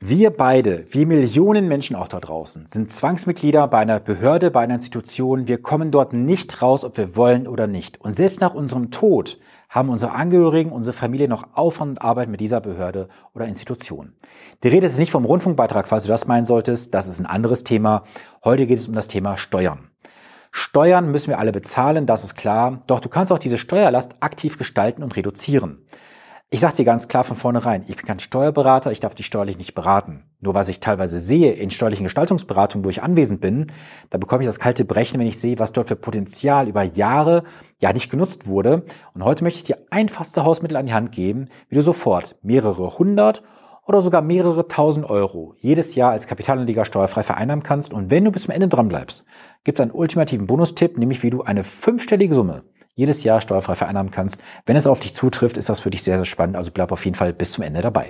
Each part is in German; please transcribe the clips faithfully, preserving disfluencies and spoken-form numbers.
Wir beide, wie Millionen Menschen auch da draußen, sind Zwangsmitglieder bei einer Behörde, bei einer Institution. Wir kommen dort nicht raus, ob wir wollen oder nicht. Und selbst nach unserem Tod haben unsere Angehörigen, unsere Familie noch Aufwand und Arbeit mit dieser Behörde oder Institution. Die Rede ist nicht vom Rundfunkbeitrag, falls du das meinen solltest. Das ist ein anderes Thema. Heute geht es um das Thema Steuern. Steuern müssen wir alle bezahlen, das ist klar. Doch du kannst auch diese Steuerlast aktiv gestalten und reduzieren. Ich sage dir ganz klar von vornherein, ich bin kein Steuerberater, ich darf dich steuerlich nicht beraten. Nur was ich teilweise sehe in steuerlichen Gestaltungsberatungen, wo ich anwesend bin, da bekomme ich das kalte Brechen, wenn ich sehe, was dort für Potenzial über Jahre ja nicht genutzt wurde. Und heute möchte ich dir einfachste Hausmittel an die Hand geben, wie du sofort mehrere hundert oder sogar mehrere tausend Euro jedes Jahr als Kapitalanleger steuerfrei vereinnahmen kannst. Und wenn du bis zum Ende dran bleibst, gibt es einen ultimativen Bonustipp, nämlich wie du eine fünfstellige Summe jedes Jahr steuerfrei vereinnahmen kannst. Wenn es auf dich zutrifft, ist das für dich sehr, sehr spannend. Also bleib auf jeden Fall bis zum Ende dabei.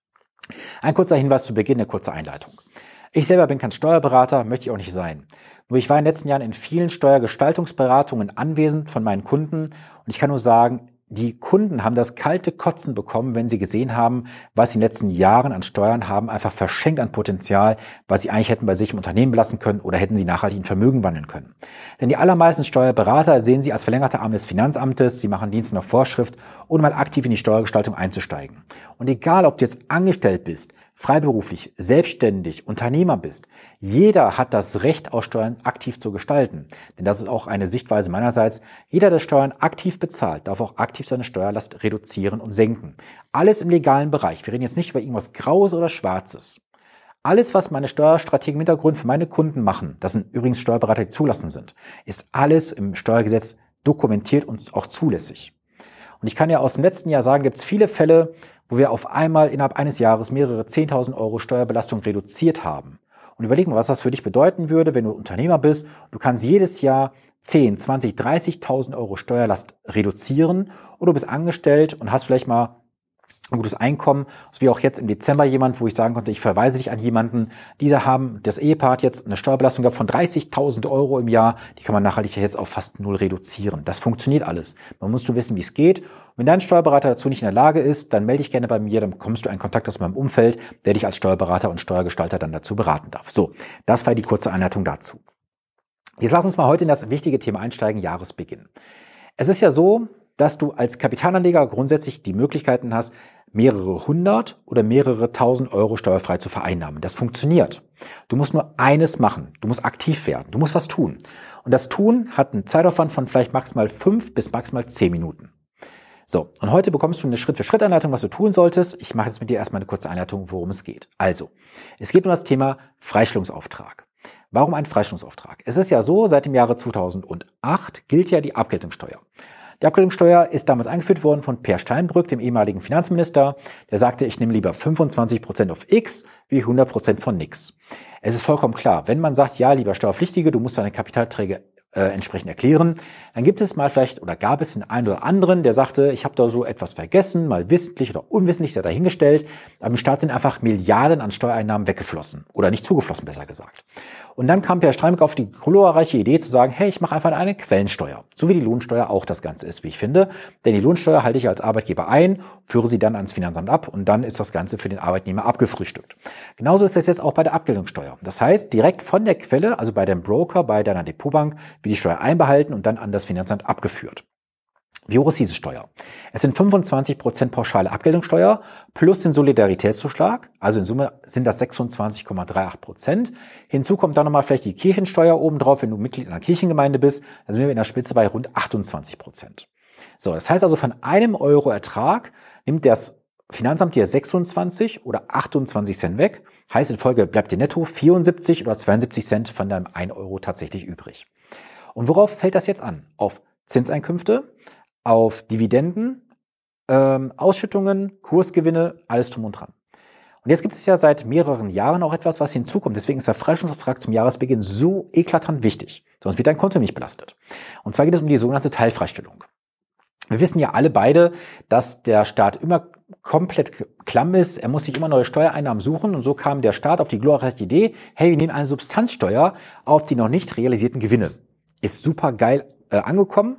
Ein kurzer Hinweis zu Beginn, eine kurze Einleitung. Ich selber bin kein Steuerberater, möchte ich auch nicht sein. Nur ich war in den letzten Jahren in vielen Steuergestaltungsberatungen anwesend von meinen Kunden und ich kann nur sagen, die Kunden haben das kalte Kotzen bekommen, wenn sie gesehen haben, was sie in den letzten Jahren an Steuern haben, einfach verschenkt an Potenzial, was sie eigentlich hätten bei sich im Unternehmen belassen können oder hätten sie nachhaltig in Vermögen wandeln können. Denn die allermeisten Steuerberater sehen sie als verlängerte Arm des Finanzamtes, sie machen Dienst nach Vorschrift, ohne mal aktiv in die Steuergestaltung einzusteigen. Und egal, ob du jetzt angestellt bist, freiberuflich, selbstständig, Unternehmer bist, jeder hat das Recht, aus Steuern aktiv zu gestalten. Denn das ist auch eine Sichtweise meinerseits. Jeder, der Steuern aktiv bezahlt, darf auch aktiv seine Steuerlast reduzieren und senken. Alles im legalen Bereich. Wir reden jetzt nicht über irgendwas Graues oder Schwarzes. Alles, was meine Steuerstrategen im Hintergrund für meine Kunden machen, das sind übrigens Steuerberater, die zulassen sind, ist alles im Steuergesetz dokumentiert und auch zulässig. Und ich kann ja aus dem letzten Jahr sagen, gibt es viele Fälle, wo wir auf einmal innerhalb eines Jahres mehrere zehntausend Euro Steuerbelastung reduziert haben. Und überleg mal, was das für dich bedeuten würde, wenn du Unternehmer bist. Du kannst jedes Jahr zehn, zwanzig, dreißigtausend Euro Steuerlast reduzieren oder du bist angestellt und hast vielleicht mal ein gutes Einkommen, so wie auch jetzt im Dezember jemand, wo ich sagen konnte, ich verweise dich an jemanden. Diese haben, das Ehepaar hat jetzt eine Steuerbelastung gehabt von dreißigtausend Euro im Jahr. Die kann man nachhaltig jetzt auf fast null reduzieren. Das funktioniert alles. Man muss nur wissen, wie es geht. Und wenn dein Steuerberater dazu nicht in der Lage ist, dann melde dich gerne bei mir. Dann bekommst du einen Kontakt aus meinem Umfeld, der dich als Steuerberater und Steuergestalter dann dazu beraten darf. So, das war die kurze Einleitung dazu. Jetzt lass uns mal heute in das wichtige Thema einsteigen, Jahresbeginn. Es ist ja so, dass du als Kapitalanleger grundsätzlich die Möglichkeiten hast, mehrere hundert oder mehrere tausend Euro steuerfrei zu vereinnahmen. Das funktioniert. Du musst nur eines machen. Du musst aktiv werden. Du musst was tun. Und das Tun hat einen Zeitaufwand von vielleicht maximal fünf bis maximal zehn Minuten. So, und heute bekommst du eine Schritt-für-Schritt-Anleitung, was du tun solltest. Ich mache jetzt mit dir erstmal eine kurze Einleitung, worum es geht. Also, es geht um das Thema Freistellungsauftrag. Warum ein Freistellungsauftrag? Es ist ja so, seit dem Jahre zweitausendacht gilt ja die Abgeltungssteuer. Die Abgeltungssteuer ist damals eingeführt worden von Peer Steinbrück, dem ehemaligen Finanzminister. Der sagte, ich nehme lieber fünfundzwanzig Prozent auf X wie hundert Prozent von nix. Es ist vollkommen klar, wenn man sagt, ja, lieber Steuerpflichtige, du musst deine Kapitalträge äh, entsprechend erklären, dann gibt es mal vielleicht oder gab es den einen oder anderen, der sagte, ich habe da so etwas vergessen, mal wissentlich oder unwissentlich sei dahingestellt. Aber im Staat sind einfach Milliarden an Steuereinnahmen weggeflossen oder nicht zugeflossen, besser gesagt. Und dann kam Peer Steinbrück auf die glorreiche Idee zu sagen, hey, ich mache einfach eine Quellensteuer. So wie die Lohnsteuer auch das Ganze ist, wie ich finde. Denn die Lohnsteuer halte ich als Arbeitgeber ein, führe sie dann ans Finanzamt ab und dann ist das Ganze für den Arbeitnehmer abgefrühstückt. Genauso ist das jetzt auch bei der Abgeltungssteuer. Das heißt, direkt von der Quelle, also bei dem Broker, bei deiner Depotbank, wird die Steuer einbehalten und dann an das Finanzamt abgeführt. Wie hoch ist diese Steuer? Es sind fünfundzwanzig Prozent pauschale Abgeltungssteuer plus den Solidaritätszuschlag, also in Summe sind das sechsundzwanzig Komma achtunddreißig Prozent. Hinzu kommt dann nochmal vielleicht die Kirchensteuer obendrauf, wenn du Mitglied einer Kirchengemeinde bist, dann sind wir in der Spitze bei rund achtundzwanzig Prozent. So, das heißt also, von einem Euro Ertrag nimmt das Finanzamt dir sechsundzwanzig oder achtundzwanzig Cent weg, heißt in Folge bleibt dir netto vierundsiebzig oder zweiundsiebzig Cent von deinem ein Euro tatsächlich übrig. Und worauf fällt das jetzt an? Auf Zinseinkünfte, auf Dividenden, ähm, Ausschüttungen, Kursgewinne, alles drum und dran. Und jetzt gibt es ja seit mehreren Jahren auch etwas, was hinzukommt. Deswegen ist der Freistellungsauftrag zum Jahresbeginn so eklatant wichtig. Sonst wird dein Konto nicht belastet. Und zwar geht es um die sogenannte Teilfreistellung. Wir wissen ja alle beide, dass der Staat immer komplett klamm ist. Er muss sich immer neue Steuereinnahmen suchen. Und so kam der Staat auf die glorreiche Idee, hey, wir nehmen eine Substanzsteuer auf die noch nicht realisierten Gewinne. Ist super geil äh, angekommen.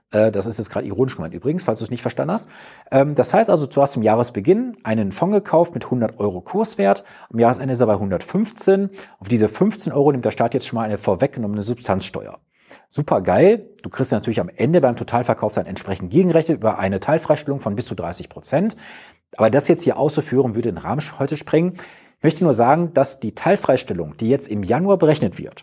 Äh, das ist jetzt gerade ironisch gemeint übrigens, falls du es nicht verstanden hast. Ähm, das heißt also, du hast zum Jahresbeginn einen Fonds gekauft mit hundert Euro Kurswert. Am Jahresende ist er bei hundertfünfzehn. Auf diese fünfzehn Euro nimmt der Staat jetzt schon mal eine vorweggenommene Substanzsteuer. Super geil. Du kriegst natürlich am Ende beim Totalverkauf dann entsprechend gegengerechnet über eine Teilfreistellung von bis zu dreißig Prozent. Aber das jetzt hier auszuführen, würde den Rahmen heute sprengen. Ich möchte nur sagen, dass die Teilfreistellung, die jetzt im Januar berechnet wird,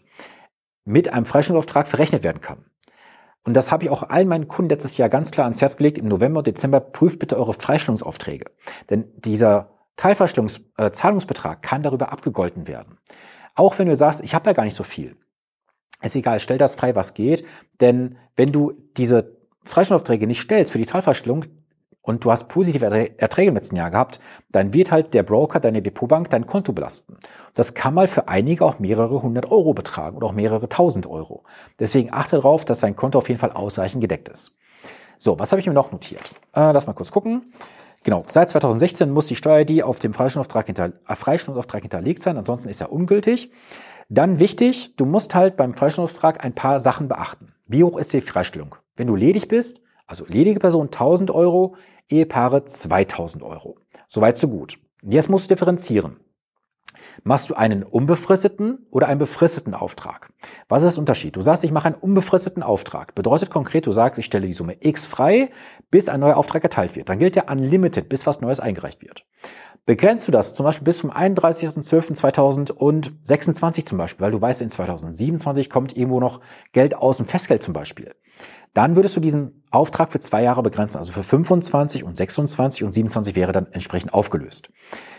mit einem Freistellungsauftrag verrechnet werden kann. Und das habe ich auch allen meinen Kunden letztes Jahr ganz klar ans Herz gelegt. Im November und Dezember prüft bitte eure Freistellungsaufträge. Denn dieser Teilfreistellungszahlungsbetrag kann darüber abgegolten werden. Auch wenn du sagst, ich habe ja gar nicht so viel. Ist egal, stell das frei, was geht. Denn wenn du diese Freistellungsaufträge nicht stellst für die Teilfreistellung und du hast positive Erträge im letzten Jahr gehabt, dann wird halt der Broker, deine Depotbank, dein Konto belasten. Das kann mal für einige auch mehrere hundert Euro betragen oder auch mehrere tausend Euro. Deswegen achte darauf, dass dein Konto auf jeden Fall ausreichend gedeckt ist. So, was habe ich mir noch notiert? Äh, lass mal kurz gucken. Genau, seit zweitausendsechzehn muss die Steuer-I D auf dem Freistellungsauftrag, hinter, äh, Freistellungsauftrag hinterlegt sein, ansonsten ist er ungültig. Dann wichtig, du musst halt beim Freistellungsauftrag ein paar Sachen beachten. Wie hoch ist die Freistellung? Wenn du ledig bist, also ledige Person tausend Euro, Ehepaare zweitausend Euro. Soweit so gut. Und jetzt musst du differenzieren. Machst du einen unbefristeten oder einen befristeten Auftrag? Was ist der Unterschied? Du sagst, ich mache einen unbefristeten Auftrag. Bedeutet konkret, du sagst, ich stelle die Summe X frei, bis ein neuer Auftrag erteilt wird. Dann gilt der Unlimited, bis was Neues eingereicht wird. Begrenzt du das zum Beispiel bis zum einunddreißigsten zwölften zweitausendsechsundzwanzig zum Beispiel, weil du weißt, in zweitausendsiebenundzwanzig kommt irgendwo noch Geld aus dem Festgeld zum Beispiel. Dann würdest du diesen Auftrag für zwei Jahre begrenzen, also für fünfundzwanzig und sechsundzwanzig und siebenundzwanzig wäre dann entsprechend aufgelöst.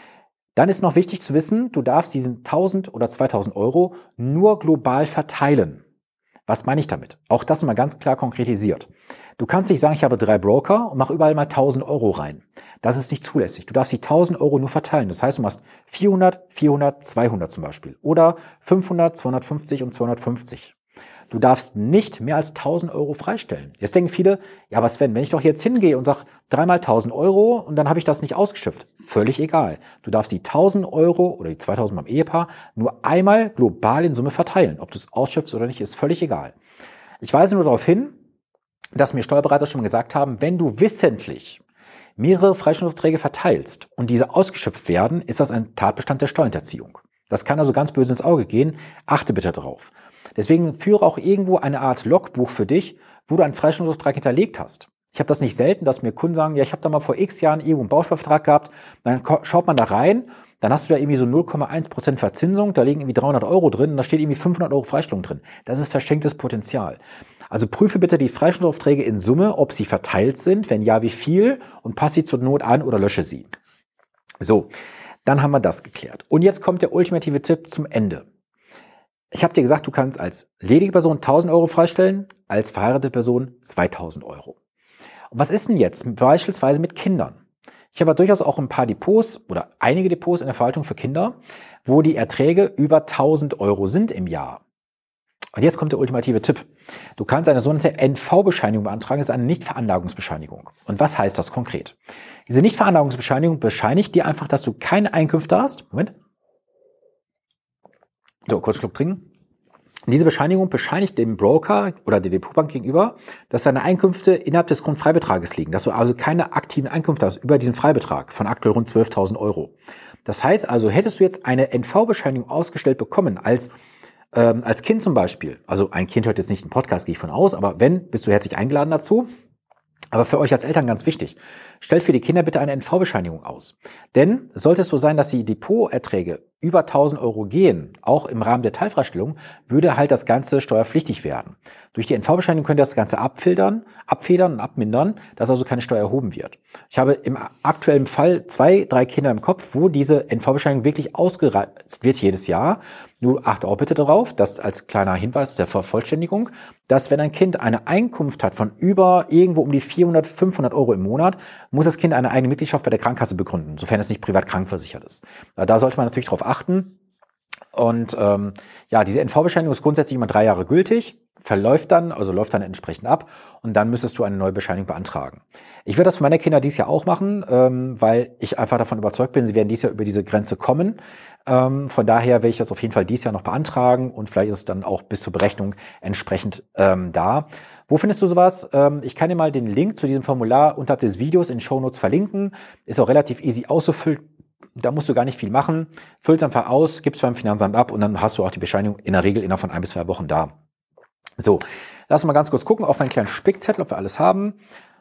Dann ist noch wichtig zu wissen, du darfst diesen tausend oder zweitausend Euro nur global verteilen. Was meine ich damit? Auch das mal ganz klar konkretisiert. Du kannst nicht sagen, ich habe drei Broker und mach überall mal tausend Euro rein. Das ist nicht zulässig. Du darfst die tausend Euro nur verteilen. Das heißt, du machst vierhundert, vierhundert, zweihundert zum Beispiel. Oder fünfhundert, zweihundertfünfzig und zweihundertfünfzig. Du darfst nicht mehr als tausend Euro freistellen. Jetzt denken viele, ja, was wenn, wenn ich doch jetzt hingehe und sage, dreimal tausend Euro und dann habe ich das nicht ausgeschöpft. Völlig egal. Du darfst die tausend Euro oder die zweitausend beim Ehepaar nur einmal global in Summe verteilen. Ob du es ausschöpfst oder nicht, ist völlig egal. Ich weise nur darauf hin, dass mir Steuerberater schon mal gesagt haben, wenn du wissentlich mehrere Freistellungsaufträge verteilst und diese ausgeschöpft werden, ist das ein Tatbestand der Steuerhinterziehung. Das kann also ganz böse ins Auge gehen. Achte bitte darauf. Deswegen führe auch irgendwo eine Art Logbuch für dich, wo du einen Freistellungsauftrag hinterlegt hast. Ich habe das nicht selten, dass mir Kunden sagen, ja, ich habe da mal vor x Jahren irgendwo einen Bausparvertrag gehabt. Dann schaut man da rein, dann hast du da irgendwie so null Komma eins Prozent Verzinsung, da liegen irgendwie dreihundert Euro drin und da steht irgendwie fünfhundert Euro Freistellung drin. Das ist verschenktes Potenzial. Also prüfe bitte die Freistellungsaufträge in Summe, ob sie verteilt sind, wenn ja, wie viel, und passe sie zur Not an oder lösche sie. So, dann haben wir das geklärt. Und jetzt kommt der ultimative Tipp zum Ende. Ich habe dir gesagt, du kannst als ledige Person tausend Euro freistellen, als verheiratete Person zweitausend Euro. Und was ist denn jetzt beispielsweise mit Kindern? Ich habe durchaus auch ein paar Depots oder einige Depots in der Verwaltung für Kinder, wo die Erträge über tausend Euro sind im Jahr. Und jetzt kommt der ultimative Tipp. Du kannst eine sogenannte N V-Bescheinigung beantragen, das ist eine Nichtveranlagungsbescheinigung. Und was heißt das konkret? Diese Nichtveranlagungsbescheinigung bescheinigt dir einfach, dass du keine Einkünfte hast. Moment. So, kurz Schluck trinken. Diese Bescheinigung bescheinigt dem Broker oder der Depotbank gegenüber, dass deine Einkünfte innerhalb des Grundfreibetrages liegen, dass du also keine aktiven Einkünfte hast über diesen Freibetrag von aktuell rund zwölftausend Euro. Das heißt also, hättest du jetzt eine N V-Bescheinigung ausgestellt bekommen als ähm, als Kind zum Beispiel, also ein Kind hört jetzt nicht den Podcast, gehe ich von aus, aber wenn, bist du herzlich eingeladen dazu. Aber für euch als Eltern ganz wichtig, stellt für die Kinder bitte eine N V-Bescheinigung aus. Denn sollte es so sein, dass die Depoterträge über tausend Euro gehen, auch im Rahmen der Teilfreistellung, würde halt das Ganze steuerpflichtig werden. Durch die N V-Bescheinigung könnt ihr das Ganze abfiltern, abfedern und abmindern, dass also keine Steuer erhoben wird. Ich habe im aktuellen Fall zwei, drei Kinder im Kopf, wo diese N V-Bescheinigung wirklich ausgereizt wird jedes Jahr. Nur achte auch bitte darauf, dass als kleiner Hinweis der Vervollständigung, dass wenn ein Kind eine Einkunft hat von über irgendwo um die vierhundert, fünfhundert Euro im Monat, muss das Kind eine eigene Mitgliedschaft bei der Krankenkasse begründen, sofern es nicht privat krankversichert ist. Da sollte man natürlich darauf achten. Und ähm, ja, diese N V-Bescheinigung ist grundsätzlich immer drei Jahre gültig, verläuft dann, also läuft dann entsprechend ab und dann müsstest du eine neue Bescheinigung beantragen. Ich werde das für meine Kinder dieses Jahr auch machen, ähm, weil ich einfach davon überzeugt bin, sie werden dieses Jahr über diese Grenze kommen. Ähm, von daher werde ich das auf jeden Fall dieses Jahr noch beantragen und vielleicht ist es dann auch bis zur Berechnung entsprechend ähm, da. Wo findest du sowas? Ähm, ich kann dir mal den Link zu diesem Formular unterhalb des Videos in den Shownotes verlinken. Ist auch relativ easy auszufüllen. Da musst du gar nicht viel machen. Füll es einfach aus, gib's beim Finanzamt ab und dann hast du auch die Bescheinigung in der Regel innerhalb von ein bis zwei Wochen da. So, lass uns mal ganz kurz gucken auf meinen kleinen Spickzettel, ob wir alles haben.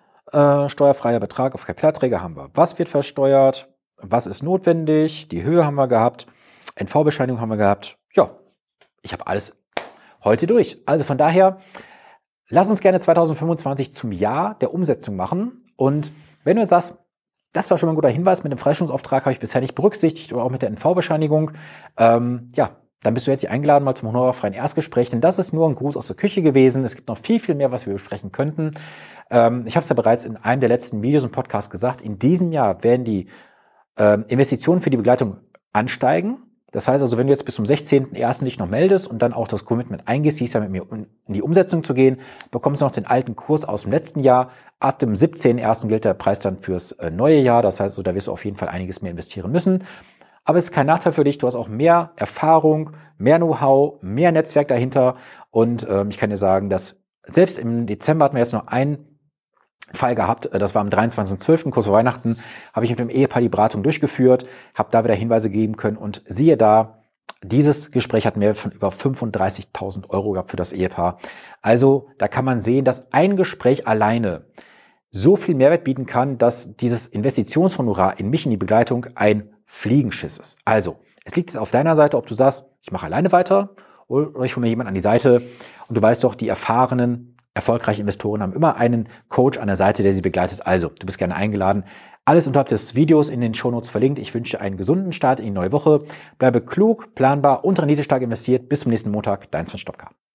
Äh, steuerfreier Betrag auf Kapitalträger haben wir. Was wird versteuert? Was ist notwendig? Die Höhe haben wir gehabt. N V-Bescheinigung haben wir gehabt. Ja, ich habe alles heute durch. Also von daher, lass uns gerne zweitausendfünfundzwanzig zum Jahr der Umsetzung machen. Und wenn du sagst, das war schon mal ein guter Hinweis, mit dem Freistellungsauftrag habe ich bisher nicht berücksichtigt oder auch mit der N V-Bescheinigung, ähm, ja, dann bist du jetzt eingeladen mal zum honorarfreien Erstgespräch, denn das ist nur ein Gruß aus der Küche gewesen. Es gibt noch viel, viel mehr, was wir besprechen könnten. Ähm, ich habe es ja bereits in einem der letzten Videos im Podcast gesagt, in diesem Jahr werden die ähm, Investitionen für die Begleitung ansteigen. Das heißt also, wenn du jetzt bis zum sechzehnten ersten dich noch meldest und dann auch das Commitment eingehst, dies Jahr mit mir in die Umsetzung zu gehen, bekommst du noch den alten Kurs aus dem letzten Jahr. Ab dem siebzehnten ersten gilt der Preis dann fürs äh, neue Jahr. Das heißt, also, da wirst du auf jeden Fall einiges mehr investieren müssen. Aber es ist kein Nachteil für dich. Du hast auch mehr Erfahrung, mehr Know-how, mehr Netzwerk dahinter. Und ähm, ich kann dir sagen, dass selbst im Dezember hatten wir jetzt noch einen Fall gehabt. Das war am dreiundzwanzigsten zwölften kurz vor Weihnachten, habe ich mit dem Ehepaar die Beratung durchgeführt, habe da wieder Hinweise geben können. Und siehe da, dieses Gespräch hat mehr von über fünfunddreißigtausend Euro gehabt für das Ehepaar. Also da kann man sehen, dass ein Gespräch alleine so viel Mehrwert bieten kann, dass dieses Investitionshonorar in mich in die Begleitung ein Fliegenschiss ist. Also, es liegt jetzt auf deiner Seite, ob du sagst, ich mache alleine weiter oder ich hole mir jemanden an die Seite. Und du weißt doch, die erfahrenen, erfolgreichen Investoren haben immer einen Coach an der Seite, der sie begleitet. Also, du bist gerne eingeladen. Alles unterhalb des Videos in den Shownotes verlinkt. Ich wünsche dir einen gesunden Start in die neue Woche. Bleibe klug, planbar und renditestark investiert. Bis zum nächsten Montag. Dein Sven Stopka.